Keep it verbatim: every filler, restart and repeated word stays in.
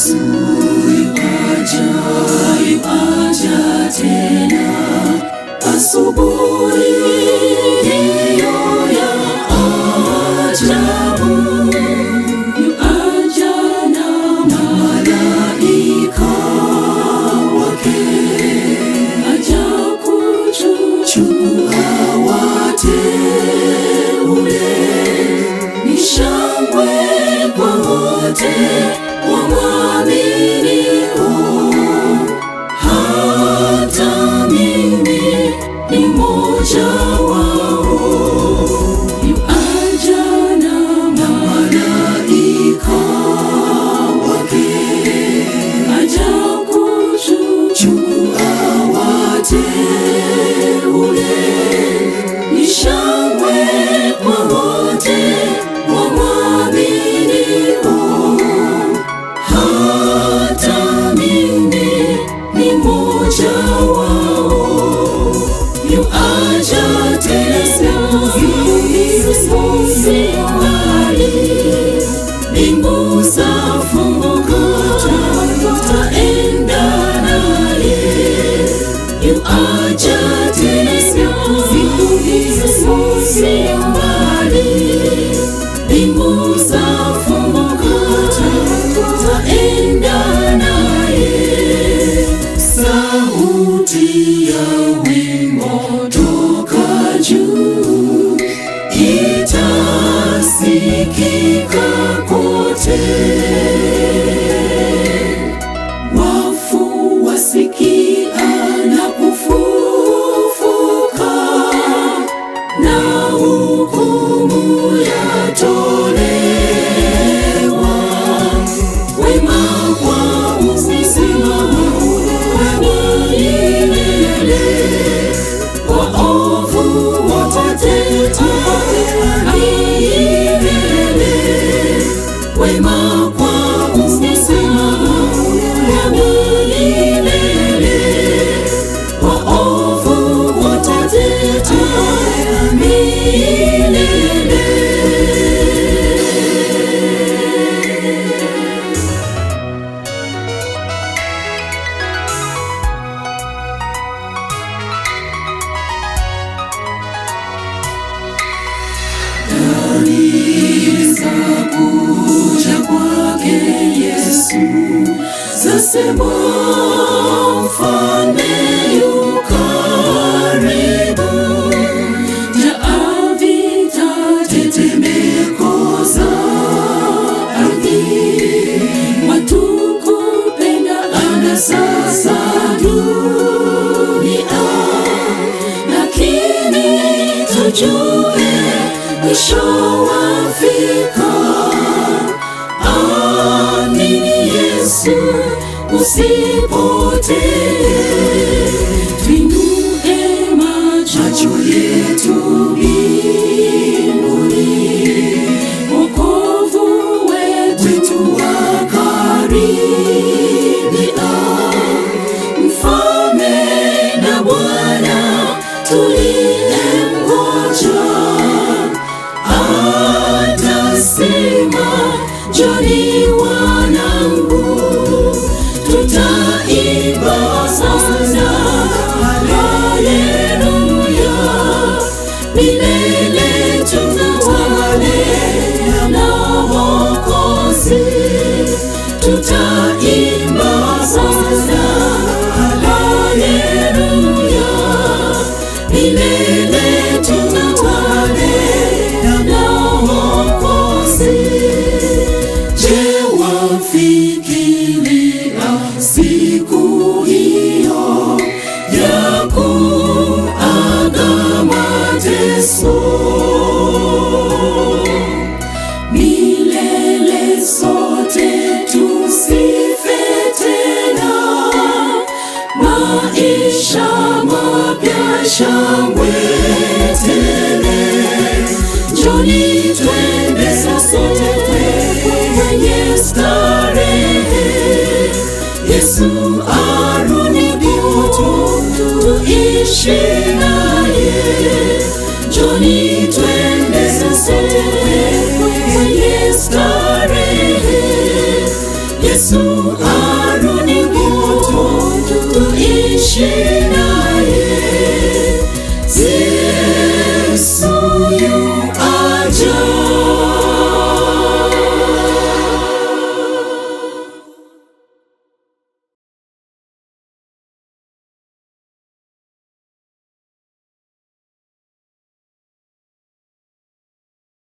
Yesu yuaja, yuaja tena. Asubuhi hiyo ya ajabu, yuaja na malaika wake, aja kuchukua wateule. Ni shangwe kwa wote wamwaminio, hata mimi ni mmoja wao. Yuaja na malaika wake, aja kuchukua wateule. Ni shangwe kwa wote wamwaminio, hata mimi ni mmoja wao. Yuaja tena, si mbali, mbingu zafunguka, tutaenda naye. Yuaja tena, si mbali, mbingu zafunguka, tutaenda naye. Sauti ya wimbo toka juu itasikika kote. Wafu wasikia na kufufuka, na hukumu yatolewa. Wema kwa uzima wa milele, waovu wote milele. Wema kwa uzima wa milele, waovu wote milele. Dalili za kuja kwake Yesu zasema, mfalme yu karibu. Jaa vita, tetemeko za ardhi, watu kupenda anasa za dunia. Lakini tujue mwisho wafika. Amini Yesu usipotee. Tuinue macho yetu mbinguni, wokovu wetu wakaribia. Mfalme na Bwana tuliyemngoja, atasema, njoni wanangu, tutaimba sana haleluya. Milele tutawale na Mwokozi, tutaimba sana haleluya. Milele tutawale na Mwokozi. Je, wafikiria siku hiyo ya kuaga mateso? Milele sote tusife tena, maisha mapya, shangwe tele. Njoni twende sote kwenye starehe. Yesu arudi, tuishi naye. Njoni twende sote kwenye starehe. Yesu nchi